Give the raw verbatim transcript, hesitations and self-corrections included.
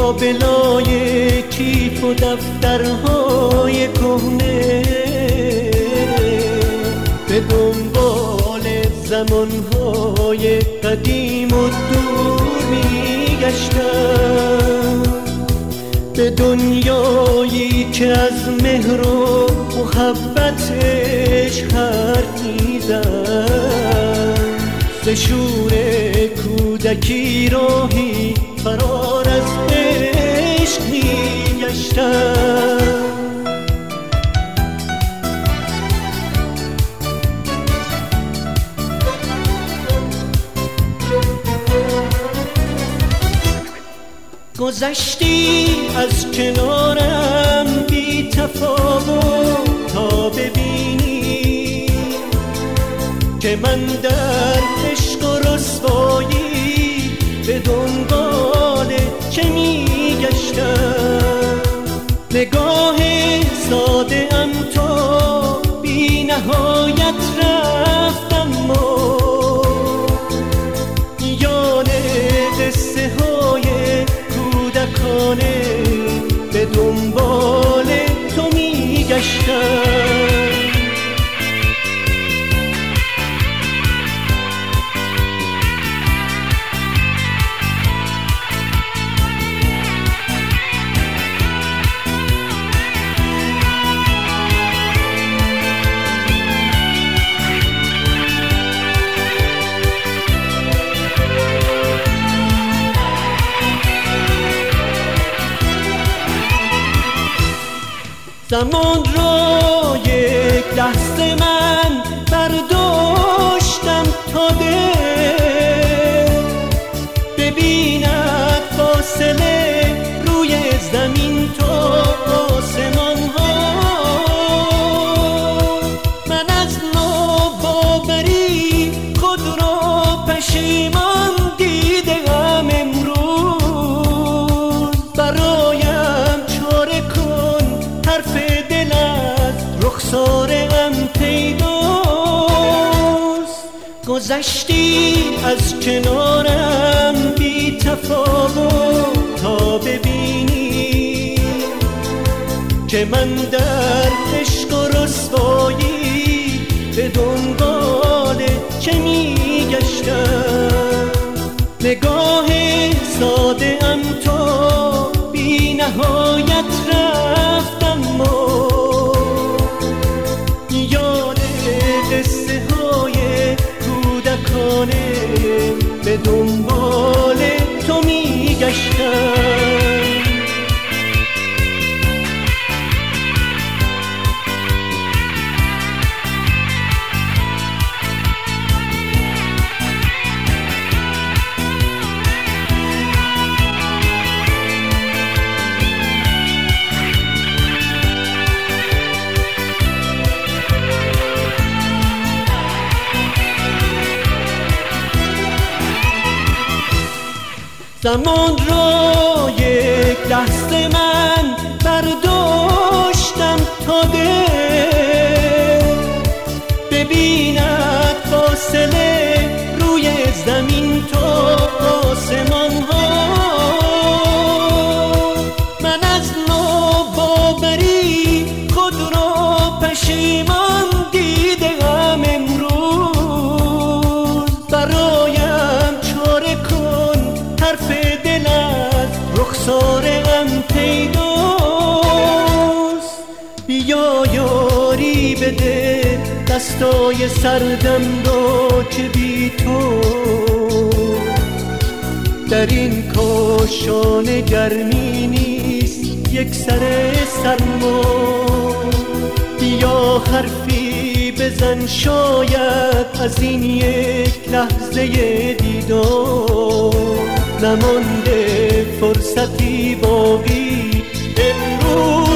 لابلای کیف و دفترهای کهنه به دنبال زمانهای قدیم و دور میگشتم، به دنیایی که از مهر و محبتش حرف میزد، ز شور کودکی راهی فرار از عشق میگشتم. گذشتی از کنارم بی تفاوت تا ببینی که من در عشق و رسوایی به دنبال چه میگشتم. نگاه ساده ام تا بی نهایت رفتم و یاد قصه های کودکانه به دنبال تو میگشتم. زمان را یک لحظه من برداشتم تا دل ببیند فاصله روی زمین تا آسمان ها. من از ناباوری خود را پشیمان دیدم امروز. برایم چاره کن حرف دل از رخسارم پیداست. گذشتی از کنارم بی تفاوت تا ببینی که من در عشق و رسوایی به دنبال چه میگشتم. نگاه ساده ام تا بی نهایت رفتم و یاد قصه های کودکانه به دنبال تو میگشتم. زمان را یک لحظه من برداشتم تا دل ببیند فاصله روی زمین تا آسمان ها. من از ناباوری خود را پشیمان دیدم امروز. برایم چاره کن حرف دل از رخسارم پیداست. بیا یاری بده دستای سردم را که بی تو در این کاشانه گرمی نیست یک سر سرما. بیا حرفی بزن شاید از این یک لحظه دیدار نمانده فرصتی باقی امروز.